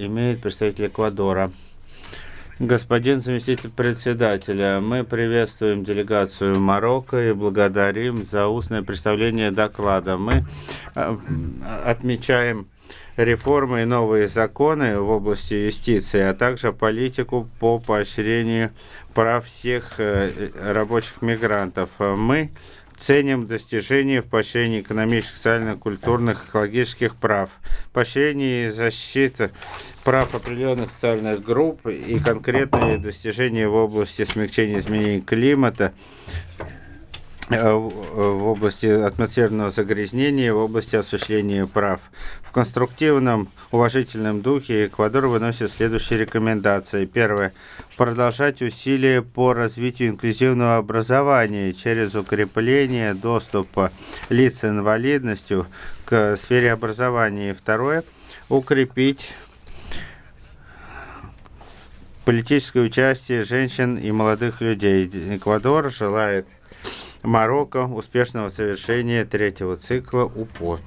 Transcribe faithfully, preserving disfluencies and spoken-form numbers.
имеет представитель Эквадора. Господин заместитель председателя, мы приветствуем делегацию Марокко и благодарим за устное представление доклада. Мы э, отмечаем реформы и новые законы в области юстиции, а также политику по поощрению прав всех э, рабочих мигрантов. Мы ценим достижения в поощрении экономических, социальных, культурных, экологических прав, поощрении и защиты прав определенных социальных групп и конкретные достижения в области смягчения изменений климата, в области атмосферного загрязнения, в области осуществления прав. В конструктивном, уважительном духе Эквадор выносит следующие рекомендации. Первое. Продолжать усилия по развитию инклюзивного образования через укрепление доступа лиц с инвалидностью к сфере образования. Второе. Укрепить политическое участие женщин и молодых людей. Эквадор желает Марокко успешного завершения третьего цикла УПО.